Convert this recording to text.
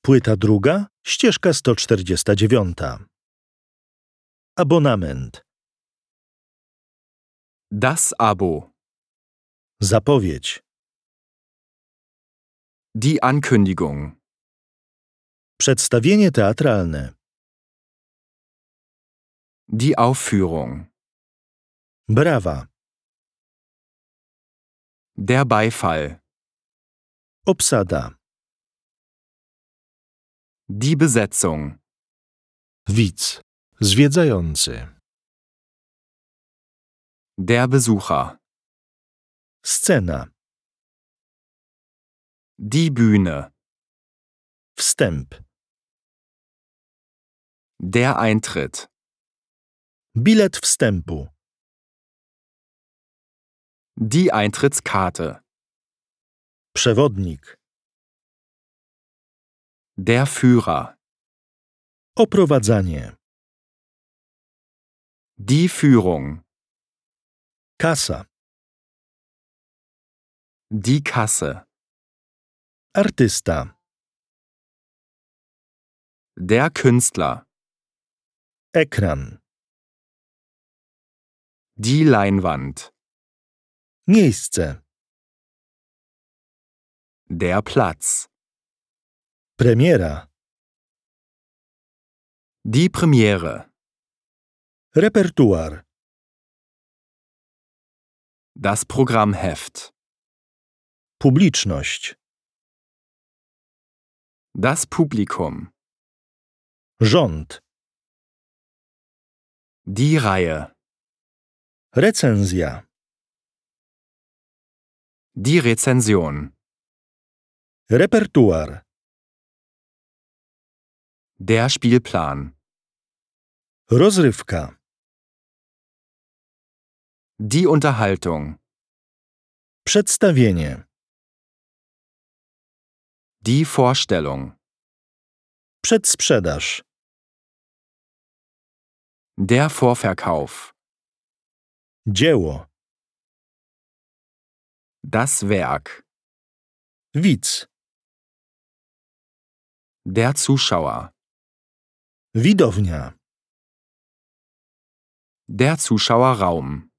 Płyta druga, ścieżka 149. Abonament. Das Abo. Zapowiedź. Die Ankündigung. Przedstawienie teatralne. Die Aufführung. Brawa. Der Beifall. Obsada. Die Besetzung. Widz. Zwiedzający. Der Besucher. Scena. Die Bühne. Wstęp. Der Eintritt. Bilet wstępu. Die Eintrittskarte. Przewodnik. Der Führer. Oprowadzanie. Die Führung. Kasa. Die Kasse. Artysta. Der Künstler. Ekran. Die Leinwand. Miejsce. Der Platz. Premiera. Die Premiere. Repertuar. Das Programmheft. Publiczność. Das Publikum. Rząd. Die Reihe. Recenzja. Die Rezension. Repertuar. Der Spielplan. Rozrywka. Die Unterhaltung. Przedstawienie. Die Vorstellung. Przedsprzedaż. Der Vorverkauf. Dzieło. Das Werk. Widz. Der Zuschauer. Widownia. Der Zuschauerraum.